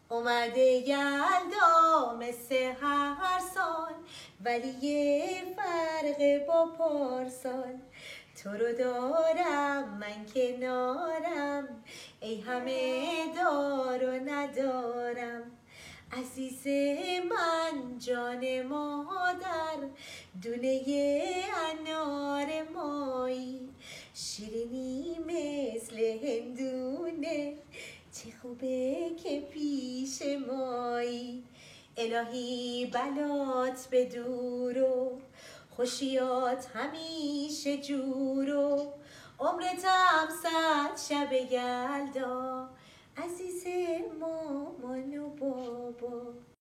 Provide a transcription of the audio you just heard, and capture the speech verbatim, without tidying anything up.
اومده یلدا مثل هر سال، ولی یه فرق با پارسال. تو رو دارم من کنارم، ای همه دار و ندارم. عزیز من جان مادر، دونه انار مایی، شیرینی مثل هندونه، چه خوبه که پیش مایی. الهی بلات بدور و خوشیات همیشه جور و عمرتم صد شب یلدا، عزیز مامان و بابا.